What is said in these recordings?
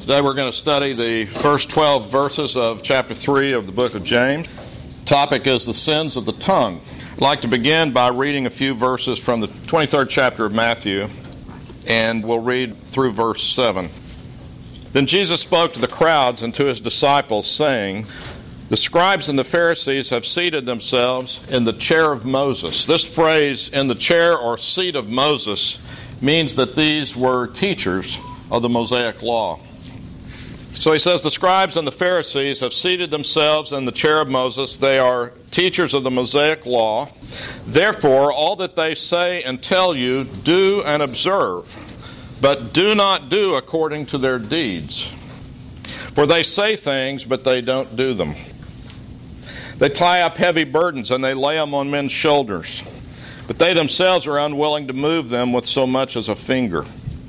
Today we're going to study the first 12 verses of chapter 3 of the book of James. The topic is the sins of the tongue. I'd like to begin by reading a few verses from the 23rd chapter of Matthew, and we'll read through verse 7. Then Jesus spoke to the crowds and to his disciples, saying, "The scribes and the Pharisees have seated themselves in the chair of Moses." This phrase, "in the chair or seat of Moses," means that these were teachers of the Mosaic law. So he says, the scribes and the Pharisees have seated themselves in the chair of Moses. They are teachers of the Mosaic law. Therefore, all that they say and tell you, do and observe, but do not do according to their deeds. For they say things, but they don't do them. They tie up heavy burdens and they lay them on men's shoulders, but they themselves are unwilling to move them with so much as a finger.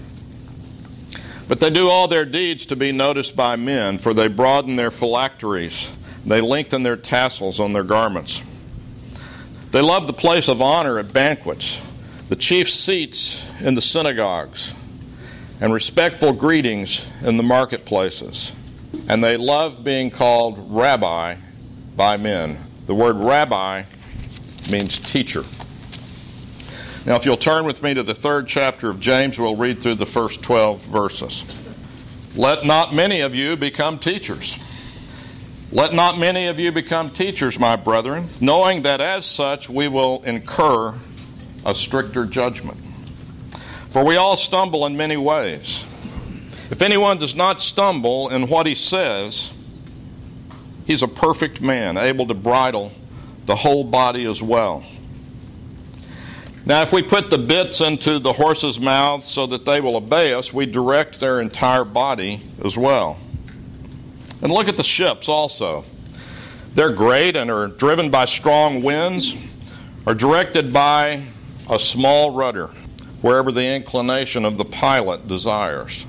But they do all their deeds to be noticed by men, for they broaden their phylacteries. They lengthen their tassels on their garments. They love the place of honor at banquets, the chief seats in the synagogues, and respectful greetings in the marketplaces. And they love being called rabbi by men. The word rabbi means teacher. Now, if you'll turn with me to the 3rd chapter of James, we'll read through the first 12 verses. Let not many of you become teachers. Let not many of you become teachers, my brethren, knowing that as such we will incur a stricter judgment. For we all stumble in many ways. If anyone does not stumble in what he says, he's a perfect man, able to bridle the whole body as well. Now, if we put the bits into the horses' mouths so that they will obey us, we direct their entire body as well. And look at the ships also. They're great and are driven by strong winds, are directed by a small rudder, wherever the inclination of the pilot desires.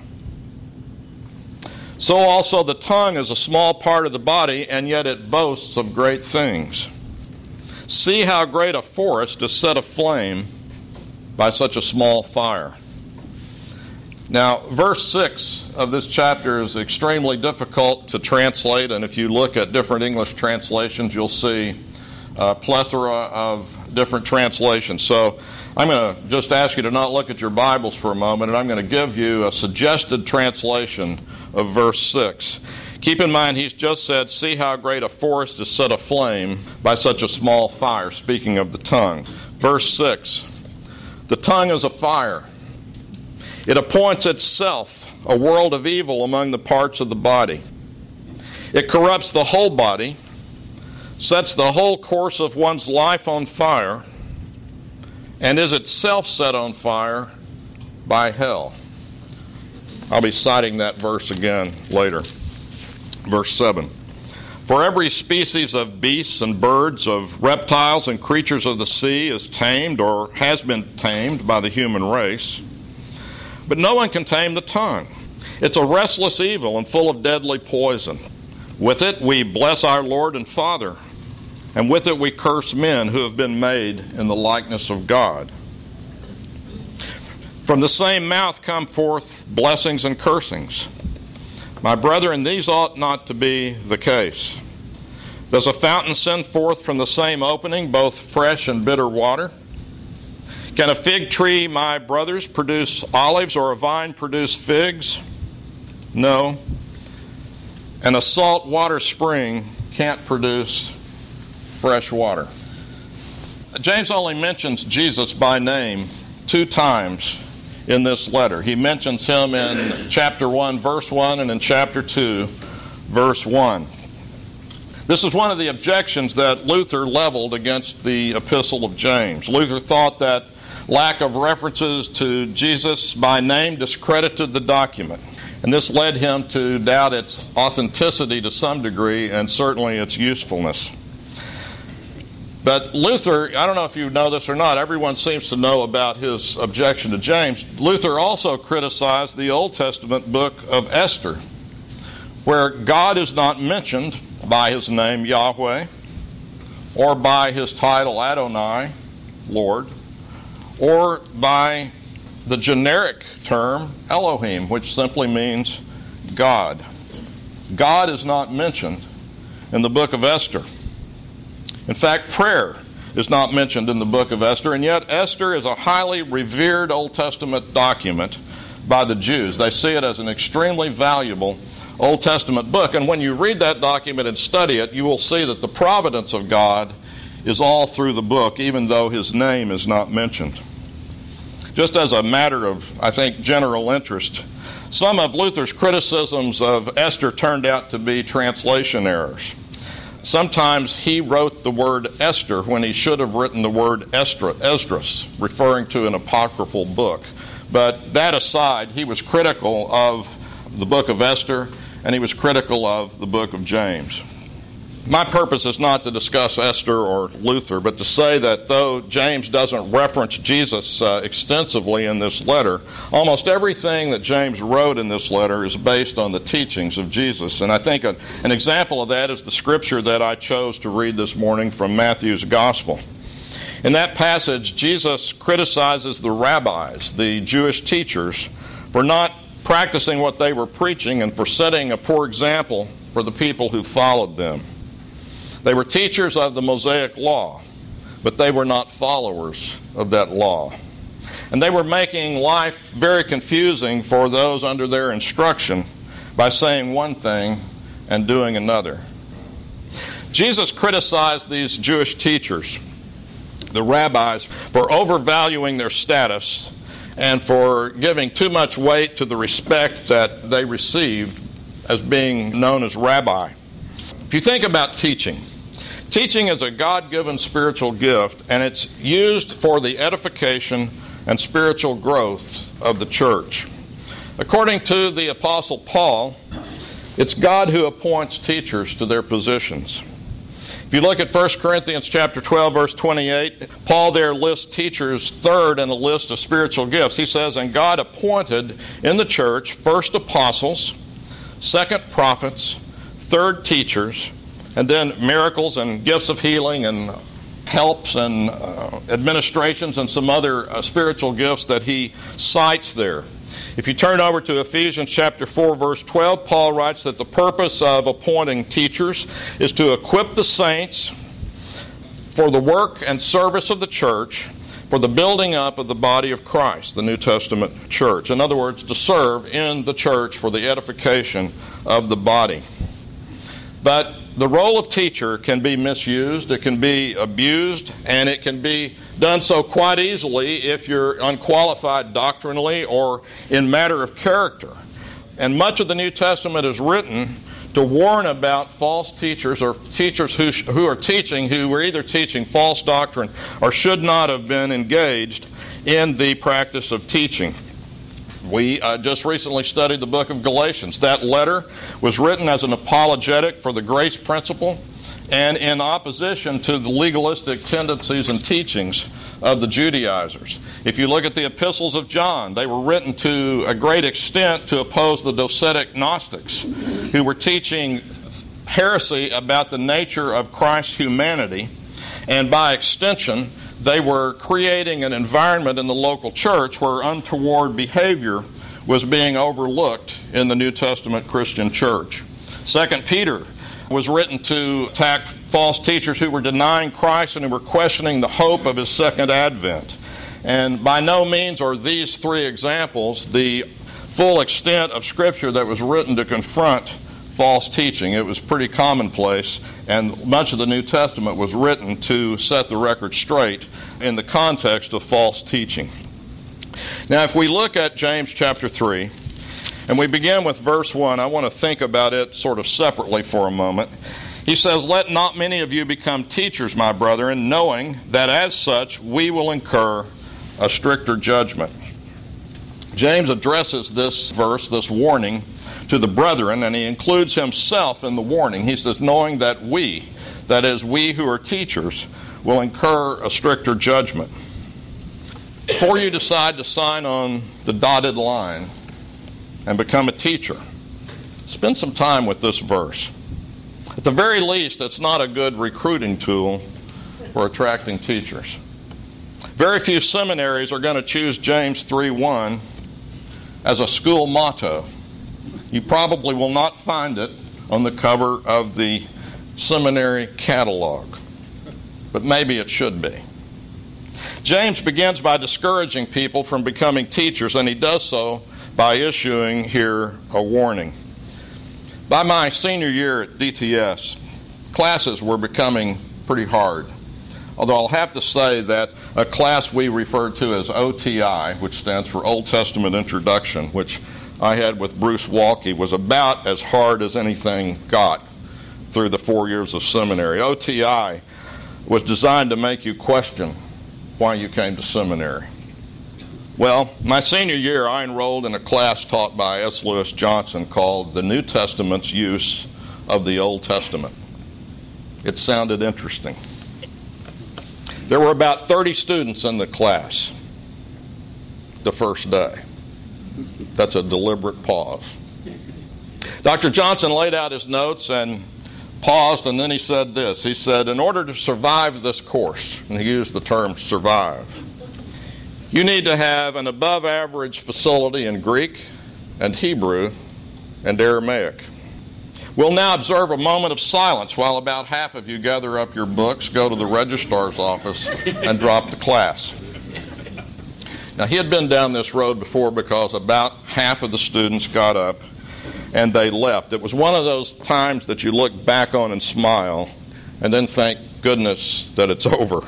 So also the tongue is a small part of the body, and yet it boasts of great things. See how great a forest is set aflame by such a small fire. Now, verse 6 of this chapter is extremely difficult to translate, and if you look at different English translations, you'll see a plethora of different translations. So I'm going to just ask you to not look at your Bibles for a moment, and I'm going to give you a suggested translation of verse 6. Keep in mind, he's just said, see how great a forest is set aflame by such a small fire, speaking of the tongue. Verse 6, the tongue is a fire. It appoints itself a world of evil among the parts of the body. It corrupts the whole body, sets the whole course of one's life on fire, and is itself set on fire by hell. I'll be citing that verse again later. Verse 7, for every species of beasts and birds, of reptiles and creatures of the sea is tamed or has been tamed by the human race. But no one can tame the tongue. It's a restless evil and full of deadly poison. With it we bless our Lord and Father, and with it we curse men who have been made in the likeness of God. From the same mouth come forth blessings and cursings. My brethren, these ought not to be the case. Does a fountain send forth from the same opening both fresh and bitter water? Can a fig tree, my brothers, produce olives, or a vine produce figs? No. And a salt water spring can't produce fresh water. James only mentions Jesus by name 2 times in this letter. He mentions him in chapter 1, verse 1, and in chapter 2, verse 1. This is one of the objections that Luther leveled against the Epistle of James. Luther thought that lack of references to Jesus by name discredited the document, and this led him to doubt its authenticity to some degree, and certainly its usefulness. But Luther, I don't know if you know this or not, everyone seems to know about his objection to James. Luther also criticized the Old Testament book of Esther, where God is not mentioned by his name Yahweh, or by his title Adonai, Lord, or by the generic term Elohim, which simply means God. God is not mentioned in the book of Esther. In fact, prayer is not mentioned in the book of Esther, and yet Esther is a highly revered Old Testament document by the Jews. They see it as an extremely valuable Old Testament book, and when you read that document and study it, you will see that the providence of God is all through the book, even though his name is not mentioned. Just as a matter of, I think, general interest, some of Luther's criticisms of Esther turned out to be translation errors. Sometimes he wrote the word Esther when he should have written the word Esdras, referring to an apocryphal book. But that aside, he was critical of the book of Esther, and he was critical of the book of James. My purpose is not to discuss Esther or Luther, but to say that though James doesn't reference Jesus extensively in this letter, almost everything that James wrote in this letter is based on the teachings of Jesus. And I think an example of that is the scripture that I chose to read this morning from Matthew's Gospel. In that passage, Jesus criticizes the rabbis, the Jewish teachers, for not practicing what they were preaching and for setting a poor example for the people who followed them. They were teachers of the Mosaic law, but they were not followers of that law. And they were making life very confusing for those under their instruction by saying one thing and doing another. Jesus criticized these Jewish teachers, the rabbis, for overvaluing their status and for giving too much weight to the respect that they received as being known as rabbi. If you think about teaching is a God-given spiritual gift, and it's used for the edification and spiritual growth of the church. According to the Apostle Paul, it's God who appoints teachers to their positions. If you look at 1 Corinthians chapter 12, verse 28, Paul there lists teachers third in a list of spiritual gifts. He says, "And God appointed in the church first apostles, second prophets, third teachers, and then miracles and gifts of healing and helps and administrations and some other spiritual gifts that he cites there." If you turn over to Ephesians chapter 4, verse 12, Paul writes that the purpose of appointing teachers is to equip the saints for the work and service of the church, for the building up of the body of Christ, the New Testament church. In other words, to serve in the church for the edification of the body. But the role of teacher can be misused, it can be abused, and it can be done so quite easily if you're unqualified doctrinally or in matter of character. And much of the New Testament is written to warn about false teachers or teachers who are either teaching false doctrine or should not have been engaged in the practice of teaching. We just recently studied the book of Galatians. That letter was written as an apologetic for the grace principle and in opposition to the legalistic tendencies and teachings of the Judaizers. If you look at the epistles of John, they were written to a great extent to oppose the Docetic Gnostics, who were teaching heresy about the nature of Christ's humanity, and by extension, they were creating an environment in the local church where untoward behavior was being overlooked in the New Testament Christian church. 2 Peter was written to attack false teachers who were denying Christ and who were questioning the hope of his second advent. And by no means are these three examples the full extent of Scripture that was written to confront false teaching. It was pretty commonplace, and much of the New Testament was written to set the record straight in the context of false teaching. Now, if we look at James chapter 3, and we begin with verse 1, I want to think about it sort of separately for a moment. He says, "Let not many of you become teachers, my brethren, knowing that as such we will incur a stricter judgment." James addresses this verse, this warning, to the brethren, and he includes himself in the warning. He says, knowing that we, that is, we who are teachers, will incur a stricter judgment. Before you decide to sign on the dotted line and become a teacher, spend some time with this verse. At the very least, it's not a good recruiting tool for attracting teachers. Very few seminaries are going to choose James 3:1 as a school motto. You probably will not find it on the cover of the seminary catalog, but maybe it should be. James begins by discouraging people from becoming teachers, and he does so by issuing here a warning. By my senior year at DTS, classes were becoming pretty hard. Although I'll have to say that a class we refer to as OTI, which stands for Old Testament Introduction, which I had with Bruce Walke, was about as hard as anything got through the 4 years of seminary. OTI was designed to make you question why you came to seminary. Well, my senior year, I enrolled in a class taught by S. Lewis Johnson called The New Testament's Use of the Old Testament. It sounded interesting. There were about 30 students in the class the first day. That's a deliberate pause. Dr. Johnson laid out his notes and paused, and then he said this. He said, in order to survive this course, and he used the term survive, you need to have an above-average facility in Greek and Hebrew and Aramaic. We'll now observe a moment of silence while about half of you gather up your books, go to the registrar's office, and drop the class. Now, he had been down this road before because about half of the students got up and they left. It was one of those times that you look back on and smile and then thank goodness that it's over.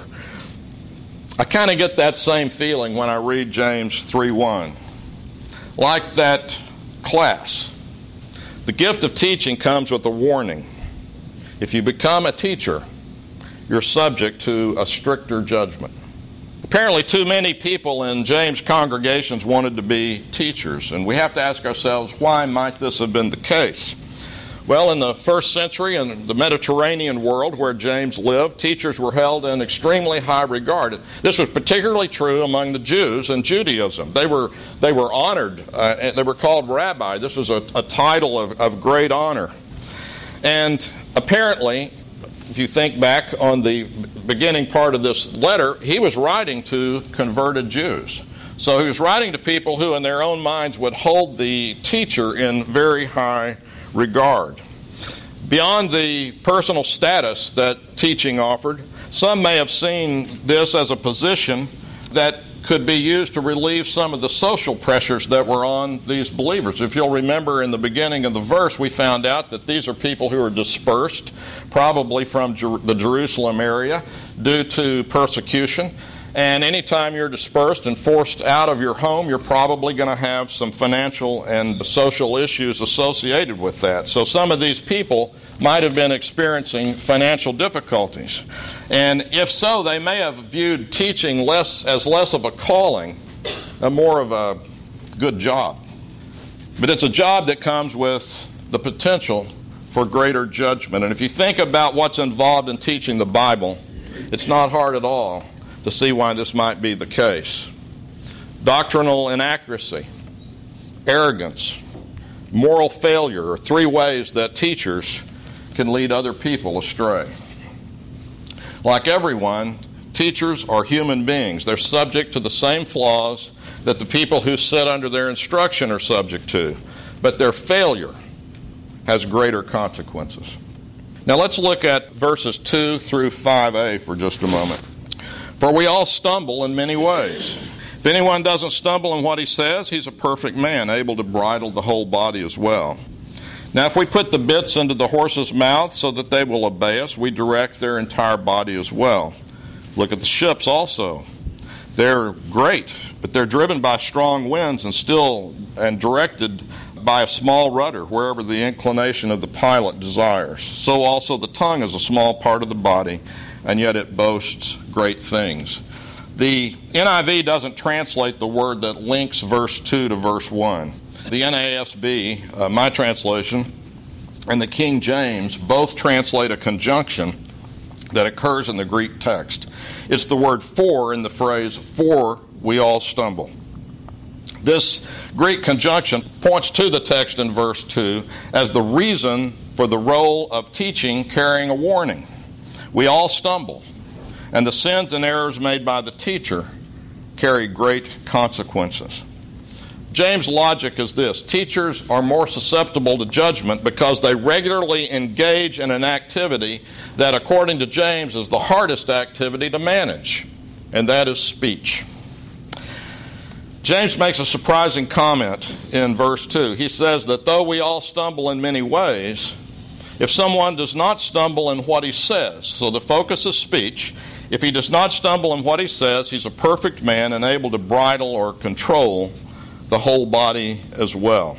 I kind of get that same feeling when I read James 3:1. Like that class, the gift of teaching comes with a warning. If you become a teacher, you're subject to a stricter judgment. Apparently, too many people in James' congregations wanted to be teachers, and we have to ask ourselves, why might this have been the case? Well, in the first century in the Mediterranean world where James lived, teachers were held in extremely high regard. This was particularly true among the Jews in Judaism. They were honored. They were called rabbi. This was a title of great honor. And apparently, if you think back on the beginning part of this letter, he was writing to converted Jews. So he was writing to people who in their own minds would hold the teacher in very high regard. Beyond the personal status that teaching offered, some may have seen this as a position that could be used to relieve some of the social pressures that were on these believers. If you'll remember in the beginning of the verse, we found out that these are people who are dispersed, probably from the Jerusalem area, due to persecution. And anytime you're dispersed and forced out of your home, you're probably going to have some financial and social issues associated with that. So some of these people might have been experiencing financial difficulties. And if so, they may have viewed teaching as less of a calling and more of a good job. But it's a job that comes with the potential for greater judgment. And if you think about what's involved in teaching the Bible, it's not hard at all to see why this might be the case. Doctrinal inaccuracy, arrogance, moral failure are three ways that teachers can lead other people astray. Like everyone, teachers are human beings. They're subject to the same flaws that the people who sit under their instruction are subject to, but their failure has greater consequences. Now let's look at verses 2 through 5a for just a moment. For we all stumble in many ways. If anyone doesn't stumble in what he says, he's a perfect man, able to bridle the whole body as well. Now, if we put the bits into the horse's mouth so that they will obey us, we direct their entire body as well. Look at the ships also. They're great, but they're driven by strong winds and directed by a small rudder wherever the inclination of the pilot desires. So also the tongue is a small part of the body, and yet it boasts great things. The NIV doesn't translate the word that links verse 2 to verse 1. The NASB, my translation, and the King James both translate a conjunction that occurs in the Greek text. It's the word for in the phrase, for we all stumble. This Greek conjunction points to the text in verse 2 as the reason for the role of teaching carrying a warning. We all stumble, and the sins and errors made by the teacher carry great consequences. James' logic is this: teachers are more susceptible to judgment because they regularly engage in an activity that, according to James, is the hardest activity to manage, and that is speech. James makes a surprising comment in verse 2. He says that though we all stumble in many ways, if someone does not stumble in what he says, so the focus is speech, if he does not stumble in what he says, he's a perfect man and able to bridle or control the whole body as well.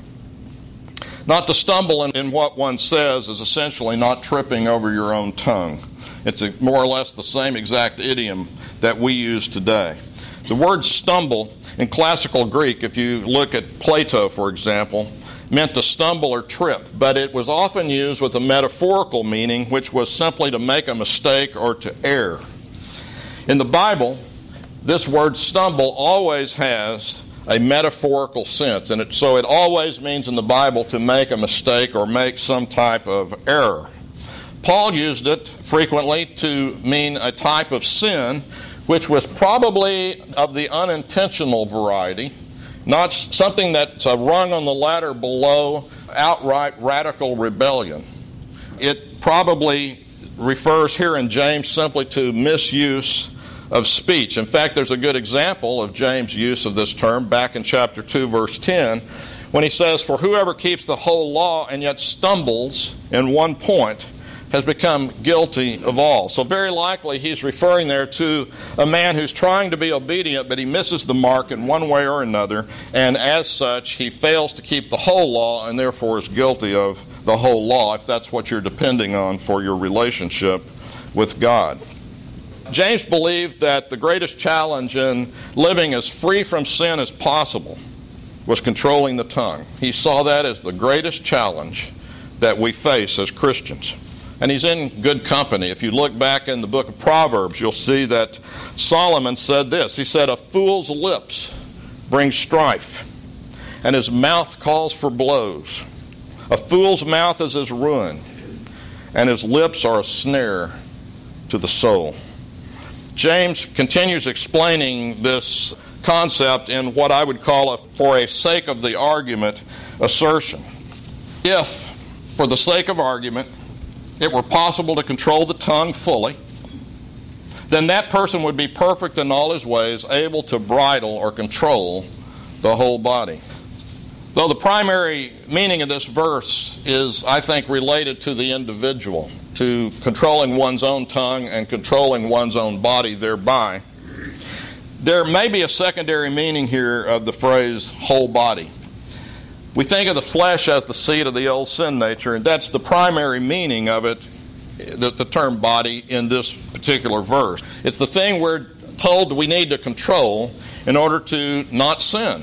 Not to stumble in what one says is essentially not tripping over your own tongue. It's more or less the same exact idiom that we use today. The word stumble in classical Greek, if you look at Plato, for example, meant to stumble or trip, but it was often used with a metaphorical meaning, which was simply to make a mistake or to err. In the Bible, this word stumble always has a metaphorical sense, and so it always means in the Bible to make a mistake or make some type of error. Paul used it frequently to mean a type of sin which was probably of the unintentional variety, not something that's a rung on the ladder below outright radical rebellion. It probably refers here in James simply to misuse of speech. In fact, there's a good example of James' use of this term back in chapter 2, verse 10, when he says, "For whoever keeps the whole law and yet stumbles in one point has become guilty of all." So very likely he's referring there to a man who's trying to be obedient, but he misses the mark in one way or another, and as such he fails to keep the whole law and therefore is guilty of the whole law, if that's what you're depending on for your relationship with God. James believed that the greatest challenge in living as free from sin as possible was controlling the tongue. He saw that as the greatest challenge that we face as Christians. And he's in good company. If you look back in the book of Proverbs, you'll see that Solomon said this. He said, "A fool's lips bring strife, and his mouth calls for blows. A fool's mouth is his ruin, and his lips are a snare to the soul." James continues explaining this concept in what I would call for a sake of the argument assertion. If, for the sake of argument, it were possible to control the tongue fully, then that person would be perfect in all his ways, able to bridle or control the whole body. Though the primary meaning of this verse is, I think, related to the individual, to controlling one's own tongue and controlling one's own body thereby, there may be a secondary meaning here of the phrase whole body. We think of the flesh as the seat of the old sin nature, and that's the primary meaning of it, the term body, in this particular verse. It's the thing we're told we need to control in order to not sin.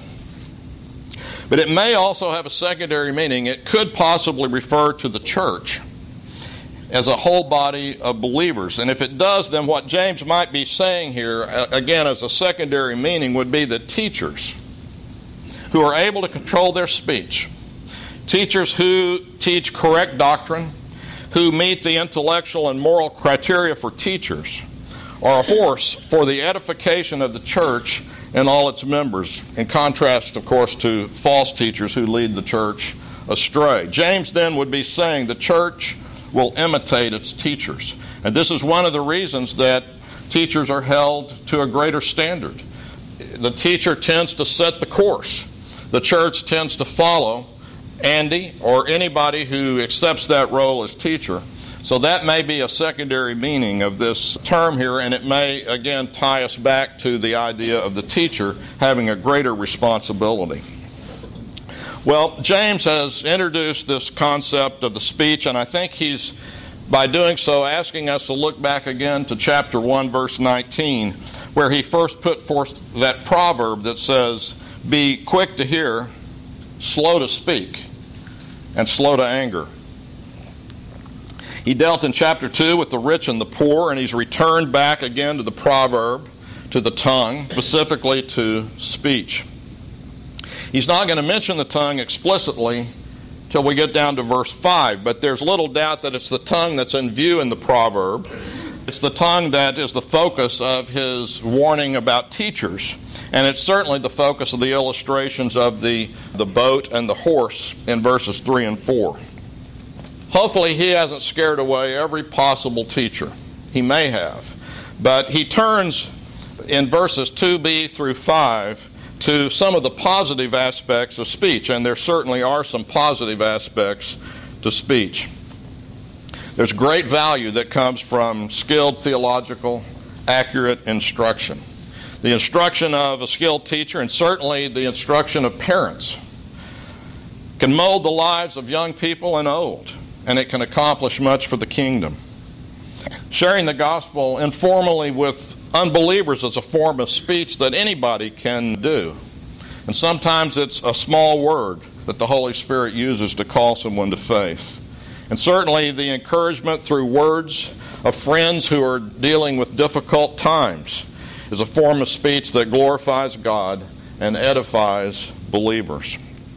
But it may also have a secondary meaning. It could possibly refer to the church as a whole body of believers. And if it does, then what James might be saying here, again as a secondary meaning, would be that teachers who are able to control their speech, teachers who teach correct doctrine, who meet the intellectual and moral criteria for teachers, are a force for the edification of the church and all its members, in contrast, of course, to false teachers who lead the church astray. James then would be saying the church will imitate its teachers. And this is one of the reasons that teachers are held to a greater standard. The teacher tends to set the course. The church tends to follow Andy or anybody who accepts that role as teacher. So that may be a secondary meaning of this term here, and it may, again, tie us back to the idea of the teacher having a greater responsibility. Well, James has introduced this concept of the speech, and I think he's, by doing so, asking us to look back again to chapter 1, verse 19, where he first put forth that proverb that says, "Be quick to hear, slow to speak, and slow to anger." He dealt in chapter 2 with the rich and the poor, and he's returned back again to the proverb, to the tongue, specifically to speech. He's not going to mention the tongue explicitly till we get down to verse 5, but there's little doubt that it's the tongue that's in view in the proverb. It's the tongue that is the focus of his warning about teachers. And it's certainly the focus of the illustrations of the boat and the horse in verses 3 and 4. Hopefully he hasn't scared away every possible teacher. He may have. But he turns in verses 2b through 5 to some of the positive aspects of speech. And there certainly are some positive aspects to speech. There's great value that comes from skilled theological, accurate instruction. The instruction of a skilled teacher, and certainly the instruction of parents, can mold the lives of young people and old, and it can accomplish much for the kingdom. Sharing the gospel informally with unbelievers is a form of speech that anybody can do. And sometimes it's a small word that the Holy Spirit uses to call someone to faith. And certainly the encouragement through words of friends who are dealing with difficult times is a form of speech that glorifies God and edifies believers.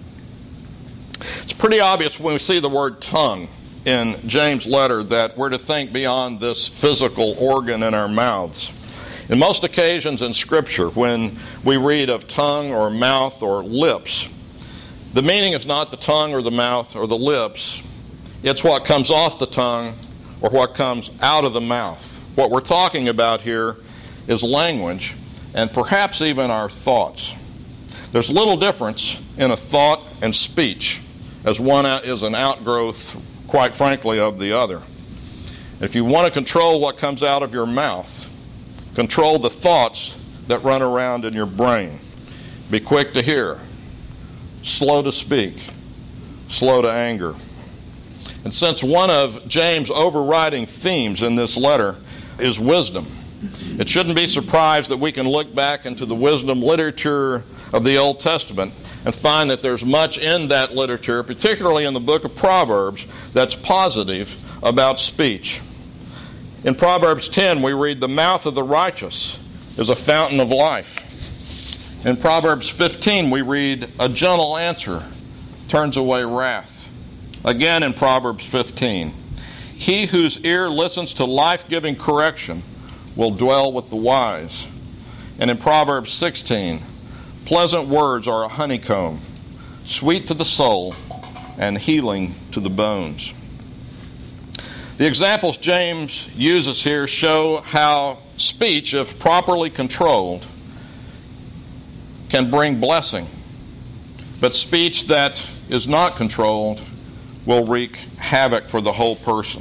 It's pretty obvious when we see the word tongue in James' letter that we're to think beyond this physical organ in our mouths. In most occasions in Scripture, when we read of tongue or mouth or lips, the meaning is not the tongue or the mouth or the lips. It's what comes off the tongue or what comes out of the mouth. What we're talking about here is language and perhaps even our thoughts. There's little difference in a thought and speech, as one is an outgrowth, quite frankly, of the other. If you want to control what comes out of your mouth, control the thoughts that run around in your brain. Be quick to hear, slow to speak, slow to anger. And since one of James' overriding themes in this letter is wisdom, it shouldn't be surprised that we can look back into the wisdom literature of the Old Testament and find that there's much in that literature, particularly in the book of Proverbs, that's positive about speech. In Proverbs 10, we read, "The mouth of the righteous is a fountain of life." In Proverbs 15, we read, "A gentle answer turns away wrath." Again in Proverbs 15, "He whose ear listens to life-giving correction will dwell with the wise." And in Proverbs 16, "Pleasant words are a honeycomb, sweet to the soul and healing to the bones." The examples James uses here show how speech, if properly controlled, can bring blessing. But speech that is not controlled will wreak havoc for the whole person.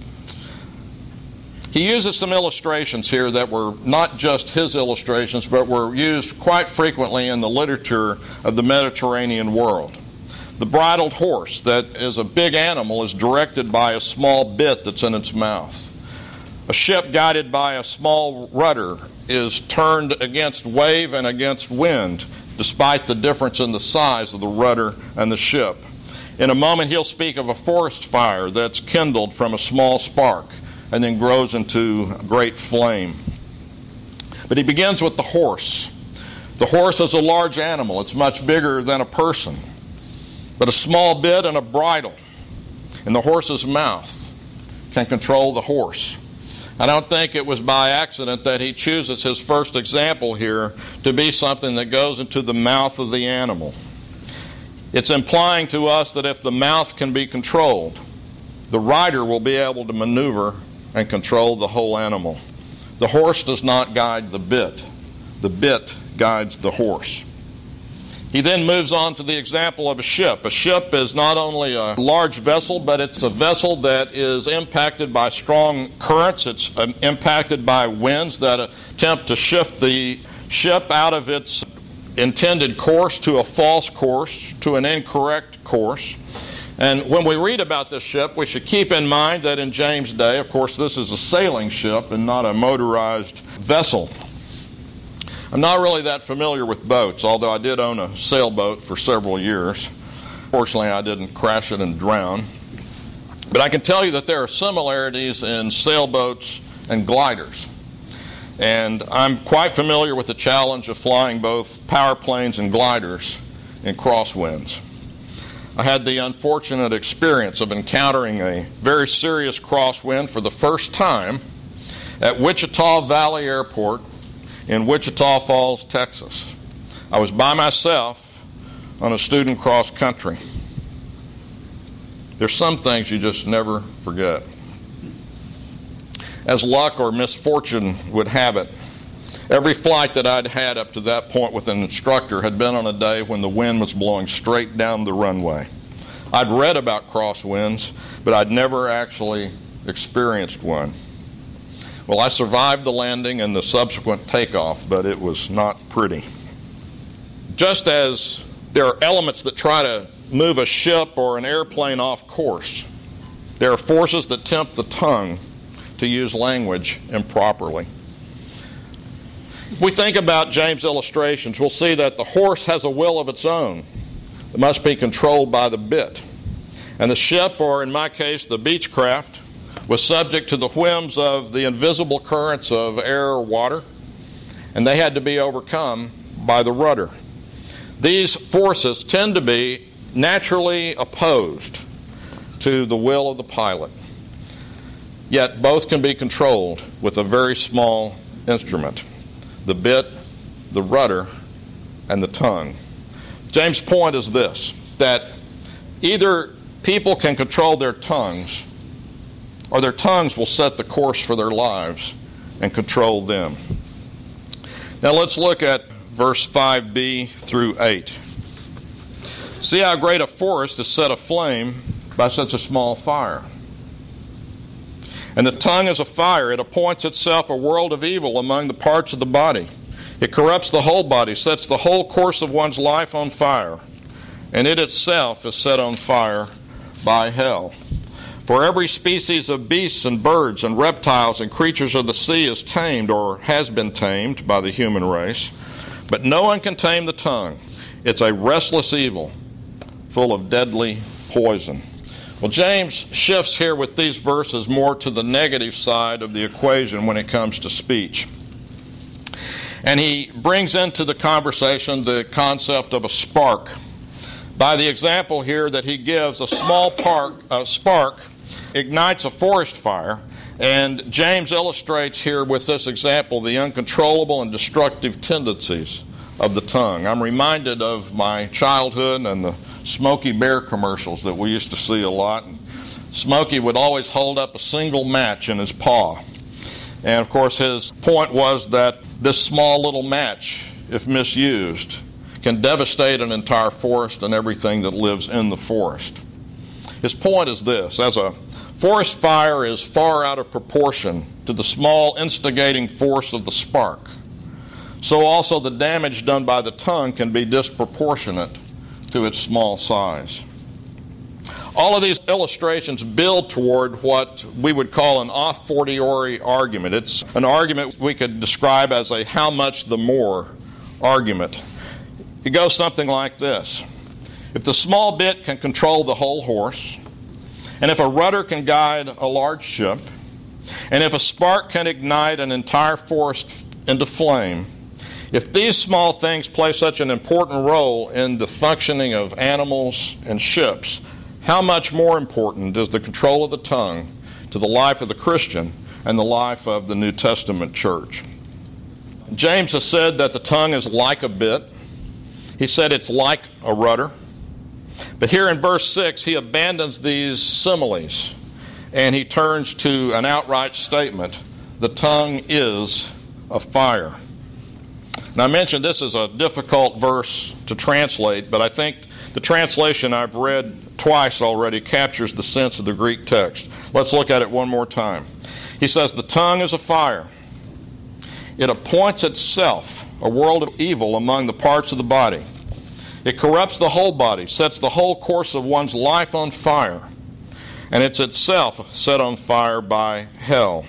He uses some illustrations here that were not just his illustrations, but were used quite frequently in the literature of the Mediterranean world. The bridled horse, that is a big animal, is directed by a small bit that's in its mouth. A ship guided by a small rudder is turned against wave and against wind, despite the difference in the size of the rudder and the ship. In a moment, he'll speak of a forest fire that's kindled from a small spark and then grows into a great flame. But he begins with the horse. The horse is a large animal. It's much bigger than a person. But a small bit and a bridle in the horse's mouth can control the horse. I don't think it was by accident that he chooses his first example here to be something that goes into the mouth of the animal. It's implying to us that if the mouth can be controlled, the rider will be able to maneuver and control the whole animal. The horse does not guide the bit. The bit guides the horse. He then moves on to the example of a ship. A ship is not only a large vessel, but it's a vessel that is impacted by strong currents. It's impacted by winds that attempt to shift the ship out of its intended course to a false course, to an incorrect course. And when we read about this ship, we should keep in mind that in James' day, of course, this is a sailing ship and not a motorized vessel. I'm not really that familiar with boats, although I did own a sailboat for several years. Fortunately, I didn't crash it and drown. But I can tell you that there are similarities in sailboats and gliders. And I'm quite familiar with the challenge of flying both power planes and gliders in crosswinds. I had the unfortunate experience of encountering a very serious crosswind for the first time at Wichita Valley Airport in Wichita Falls, Texas. I was by myself on a student cross country. There's some things you just never forget. As luck or misfortune would have it, every flight that I'd had up to that point with an instructor had been on a day when the wind was blowing straight down the runway. I'd read about crosswinds, but I'd never actually experienced one. Well, I survived the landing and the subsequent takeoff, but it was not pretty. Just as there are elements that try to move a ship or an airplane off course, there are forces that tempt the tongue to use language improperly. If we think about James' illustrations, we'll see that the horse has a will of its own that must be controlled by the bit. And the ship, or in my case, the Beechcraft, was subject to the whims of the invisible currents of air or water, and they had to be overcome by the rudder. These forces tend to be naturally opposed to the will of the pilot, yet both can be controlled with a very small instrument: the bit, the rudder, and the tongue. James' point is this, that either people can control their tongues, or their tongues will set the course for their lives and control them. Now let's look at verse 5b through 8. See how great a forest is set aflame by such a small fire. And the tongue is a fire. It appoints itself a world of evil among the parts of the body. It corrupts the whole body, sets the whole course of one's life on fire, and it itself is set on fire by hell. For every species of beasts and birds and reptiles and creatures of the sea is tamed or has been tamed by the human race, but no one can tame the tongue. It's a restless evil, full of deadly poison. Well, James shifts here with these verses more to the negative side of the equation when it comes to speech. And he brings into the conversation the concept of a spark. By the example here that he gives, a small spark ignites a forest fire, and James illustrates here with this example the uncontrollable and destructive tendencies of the tongue. I'm reminded of my childhood and the Smokey Bear commercials that we used to see a lot. Smokey would always hold up a single match in his paw. And of course his point was that this small little match, if misused, can devastate an entire forest and everything that lives in the forest. His point is this: as a forest fire is far out of proportion to the small instigating force of the spark, so also the damage done by the tongue can be disproportionate to its small size. All of these illustrations build toward what we would call an a fortiori argument. It's an argument we could describe as a how much the more argument. It goes something like this: if the small bit can control the whole horse, and if a rudder can guide a large ship, and if a spark can ignite an entire forest into flame, if these small things play such an important role in the functioning of animals and ships, how much more important is the control of the tongue to the life of the Christian and the life of the New Testament church? James has said that the tongue is like a bit. He said it's like a rudder. But here in verse 6, he abandons these similes and he turns to an outright statement: the tongue is a fire. Now, I mentioned this is a difficult verse to translate, but I think the translation I've read twice already captures the sense of the Greek text. Let's look at it one more time. He says, the tongue is a fire. It appoints itself a world of evil among the parts of the body. It corrupts the whole body, sets the whole course of one's life on fire, and it's itself set on fire by hell.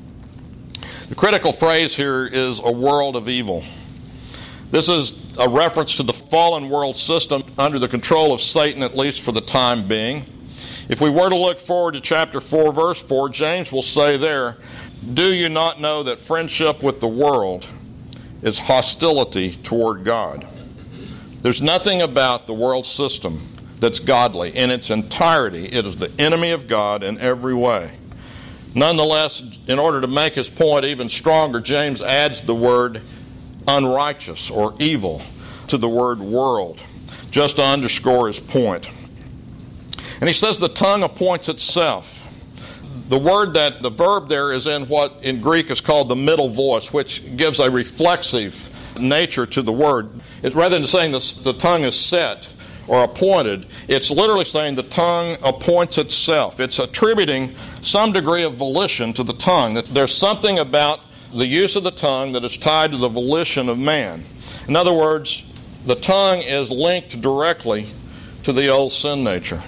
The critical phrase here is a world of evil. This is a reference to the fallen world system under the control of Satan, at least for the time being. If we were to look forward to chapter 4, verse 4, James will say there, "Do you not know that friendship with the world is hostility toward God?" There's nothing about the world system that's godly. In its entirety, it is the enemy of God in every way. Nonetheless, in order to make his point even stronger, James adds the word unrighteous or evil to the word world, just to underscore his point. And he says the tongue appoints itself. The verb there is in what in Greek is called the middle voice, which gives a reflexive nature to the word. Rather than saying the tongue is set or appointed, it's literally saying the tongue appoints itself. It's attributing some degree of volition to the tongue. That there's something about the use of the tongue that is tied to the volition of man. In other words, the tongue is linked directly to the old sin nature.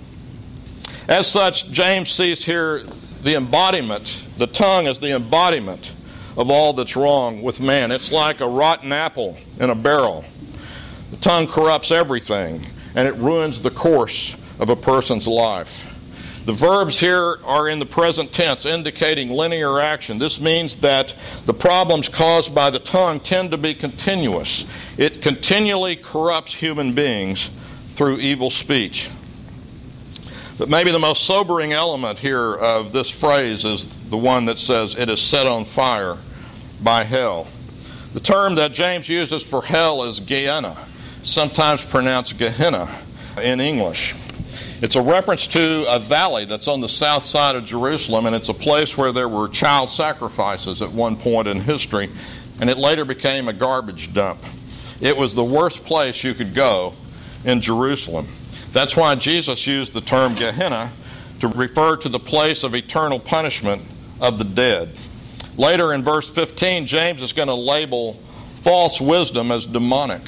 As such, James sees here the embodiment, the tongue as the embodiment of all that's wrong with man. It's like a rotten apple in a barrel. The tongue corrupts everything, and it ruins the course of a person's life. The verbs here are in the present tense, indicating linear action. This means that the problems caused by the tongue tend to be continuous. It continually corrupts human beings through evil speech. But maybe the most sobering element here of this phrase is the one that says, it is set on fire by hell. The term that James uses for hell is Gehenna, sometimes pronounced Gehenna in English. It's a reference to a valley that's on the south side of Jerusalem, and it's a place where there were child sacrifices at one point in history, and it later became a garbage dump. It was the worst place you could go in Jerusalem. That's why Jesus used the term Gehenna to refer to the place of eternal punishment of the dead. Later in verse 15, James is going to label false wisdom as demonic.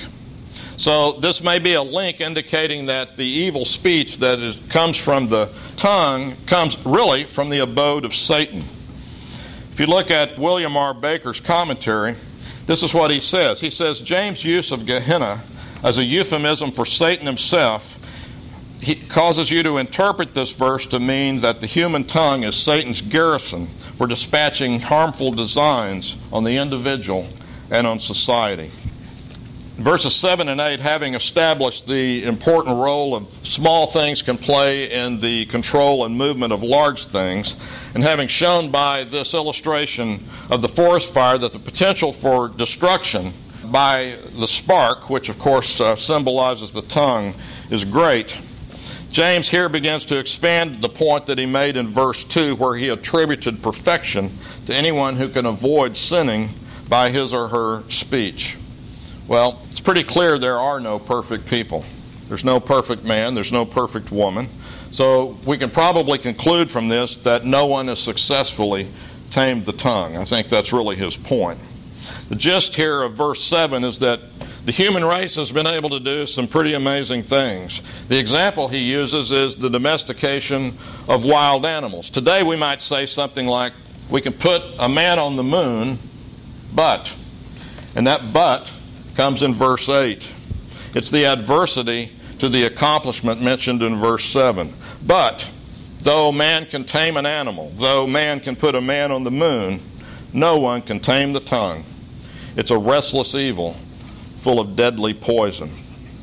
So this may be a link indicating that the evil speech that comes from the tongue comes really from the abode of Satan. If you look at William R. Baker's commentary, this is what he says. He says, James' use of Gehenna as a euphemism for Satan himself, he causes you to interpret this verse to mean that the human tongue is Satan's garrison for dispatching harmful designs on the individual and on society. Verses 7 and 8, having established the important role of small things can play in the control and movement of large things, and having shown by this illustration of the forest fire that the potential for destruction by the spark, which of course symbolizes the tongue, is great, James here begins to expand the point that he made in verse 2, where he attributed perfection to anyone who can avoid sinning by his or her speech. Well, it's pretty clear there are no perfect people. There's no perfect man, there's no perfect woman. So we can probably conclude from this that no one has successfully tamed the tongue. I think that's really his point. The gist here of verse 7 is that the human race has been able to do some pretty amazing things. The example he uses is the domestication of wild animals. Today we might say something like, we can put a man on the moon, but, and that but comes in verse 8. It's the adversity to the accomplishment mentioned in verse 7. But, though man can tame an animal, though man can put a man on the moon, no one can tame the tongue. It's a restless evil, full of deadly poison.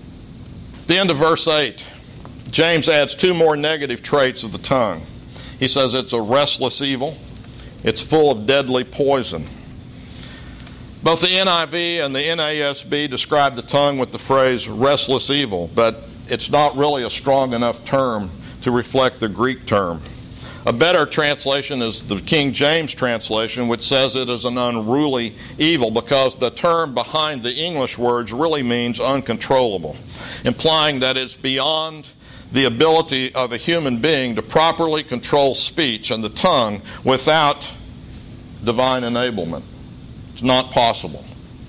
At the end of verse 8, James adds two more negative traits of the tongue. He says it's a restless evil, it's full of deadly poison. Both the NIV and the NASB describe the tongue with the phrase restless evil, but it's not really a strong enough term to reflect the Greek term. A better translation is the King James translation, which says it is an unruly evil, because the term behind the English words really means uncontrollable, implying that it's beyond the ability of a human being to properly control speech and the tongue without divine enablement. It's not possible.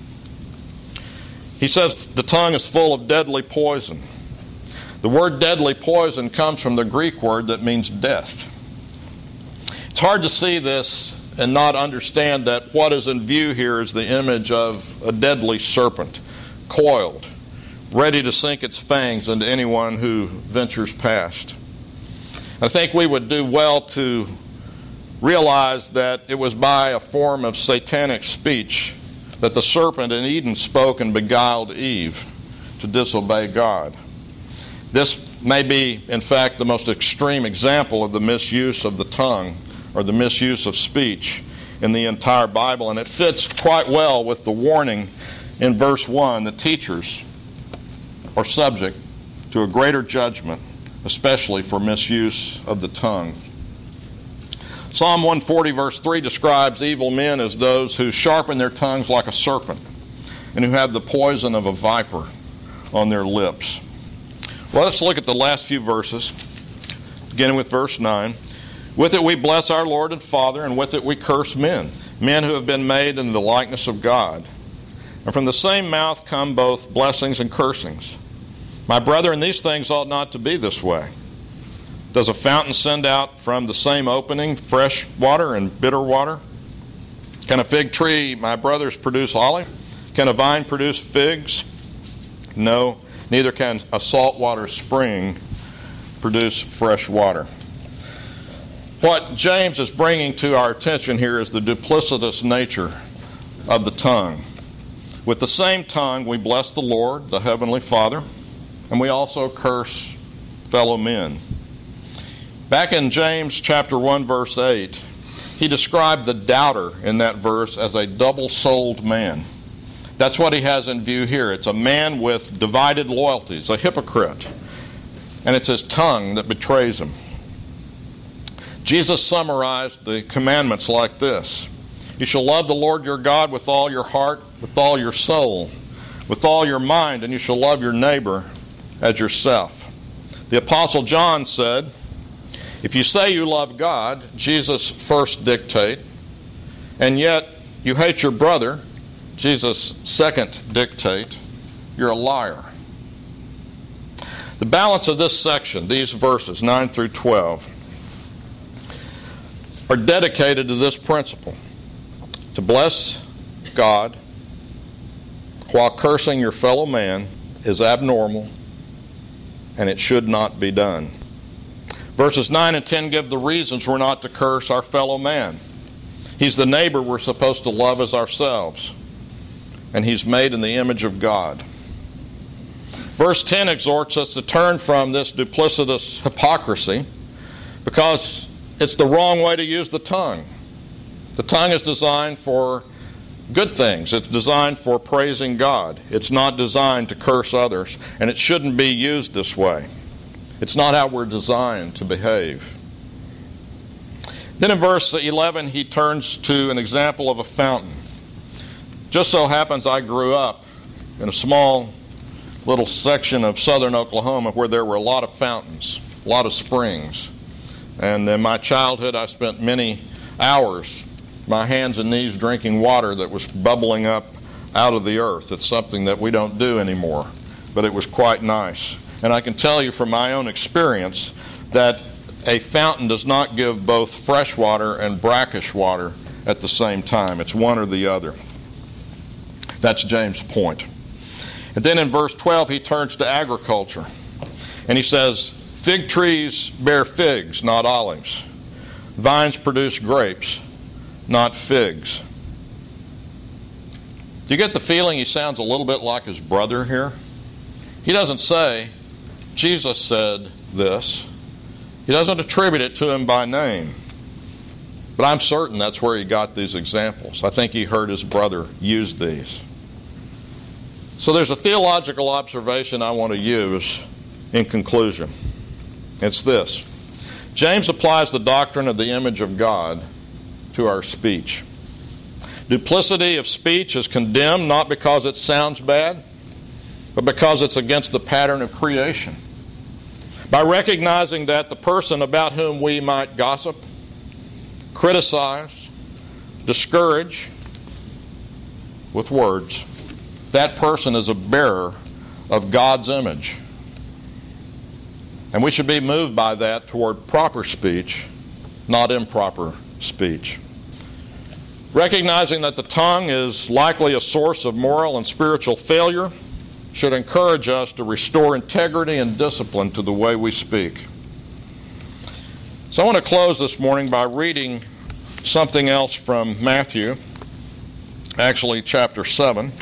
He says the tongue is full of deadly poison. The word deadly poison comes from the Greek word that means death. It's hard to see this and not understand that what is in view here is the image of a deadly serpent, coiled, ready to sink its fangs into anyone who ventures past. I think we would do well to realize that it was by a form of satanic speech that the serpent in Eden spoke and beguiled Eve to disobey God. This may be, in fact, the most extreme example of the misuse of the tongue or the misuse of speech in the entire Bible, and it fits quite well with the warning in verse 1 that teachers are subject to a greater judgment, especially for misuse of the tongue. Psalm 140 verse 3 describes evil men as those who sharpen their tongues like a serpent and who have the poison of a viper on their lips. Well, let's look at the last few verses, beginning with verse 9. With it we bless our Lord and Father, and with it we curse men who have been made in the likeness of God. And from the same mouth come both blessings and cursings. My brethren, these things ought not to be this way. Does a fountain send out from the same opening fresh water and bitter water? Can a fig tree, my brothers, produce olive? Can a vine produce figs? No, neither can a saltwater spring produce fresh water. What James is bringing to our attention here is the duplicitous nature of the tongue. With the same tongue, we bless the Lord, the Heavenly Father, and we also curse fellow men. Back in James chapter 1, verse 8, he described the doubter in that verse as a double-souled man. That's what he has in view here. It's a man with divided loyalties, a hypocrite. And it's his tongue that betrays him. Jesus summarized the commandments like this. You shall love the Lord your God with all your heart, with all your soul, with all your mind, and you shall love your neighbor as yourself. The Apostle John said, if you say you love God, Jesus first dictate, and yet you hate your brother, Jesus second dictate, you're a liar. The balance of this section, these verses, 9 through 12, are dedicated to this principle. To bless God while cursing your fellow man is abnormal, and it should not be done. Verses 9 and 10 give the reasons we're not to curse our fellow man. He's the neighbor we're supposed to love as ourselves, and he's made in the image of God. Verse 10 exhorts us to turn from this duplicitous hypocrisy because it's the wrong way to use the tongue. The tongue is designed for good things. It's designed for praising God. It's not designed to curse others, and it shouldn't be used this way. It's not how we're designed to behave. Then in verse 11, he turns to an example of a fountain. Just so happens I grew up in a small little section of southern Oklahoma where there were a lot of fountains, a lot of springs. And in my childhood, I spent many hours, my hands and knees, drinking water that was bubbling up out of the earth. It's something that we don't do anymore, but it was quite nice. And I can tell you from my own experience that a fountain does not give both fresh water and brackish water at the same time. It's one or the other. That's James' point. And then in verse 12, he turns to agriculture. And he says, fig trees bear figs, not olives. Vines produce grapes, not figs. Do you get the feeling he sounds a little bit like his brother here? He doesn't say, Jesus said this. He doesn't attribute it to him by name. But I'm certain that's where he got these examples. I think he heard his brother use these. So there's a theological observation I want to use in conclusion. It's this. James applies the doctrine of the image of God to our speech. Duplicity of speech is condemned not because it sounds bad, but because it's against the pattern of creation. By recognizing that the person about whom we might gossip, criticize, discourage with words, that person is a bearer of God's image. And we should be moved by that toward proper speech, not improper speech. Recognizing that the tongue is likely a source of moral and spiritual failure should encourage us to restore integrity and discipline to the way we speak. So I want to close this morning by reading something else from Matthew, actually chapter 7.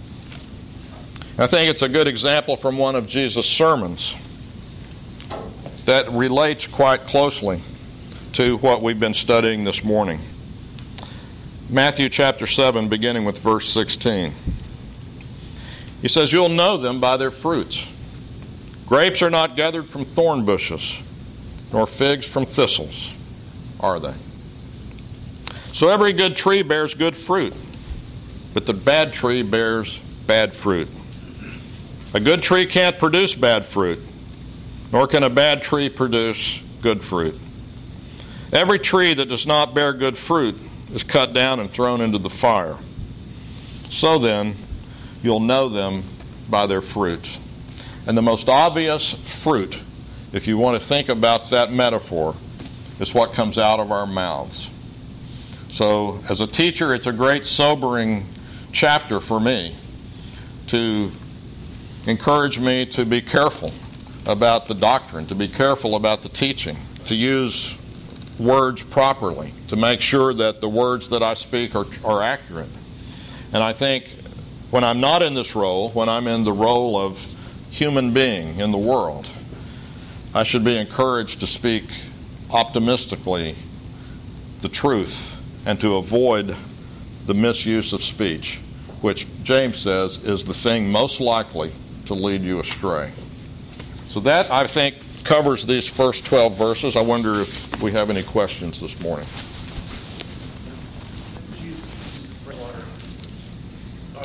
I think it's a good example from one of Jesus' sermons that relates quite closely to what we've been studying this morning. Matthew chapter 7, beginning with verse 16. He says, "You'll know them by their fruits. Grapes are not gathered from thorn bushes, nor figs from thistles, are they? So every good tree bears good fruit, but the bad tree bears bad fruit. A good tree can't produce bad fruit, nor can a bad tree produce good fruit. Every tree that does not bear good fruit is cut down and thrown into the fire. So then, you'll know them by their fruits." And the most obvious fruit, if you want to think about that metaphor, is what comes out of our mouths. So, as a teacher, it's a great sobering chapter for me to encourage me to be careful about the doctrine, to be careful about the teaching, to use words properly, to make sure that the words that I speak are accurate. And I think when I'm not in this role, when I'm in the role of human being in the world, I should be encouraged to speak optimistically the truth and to avoid the misuse of speech, which James says is the thing most likely to lead you astray. So that, I think, covers these first 12 verses. I wonder if we have any questions this morning.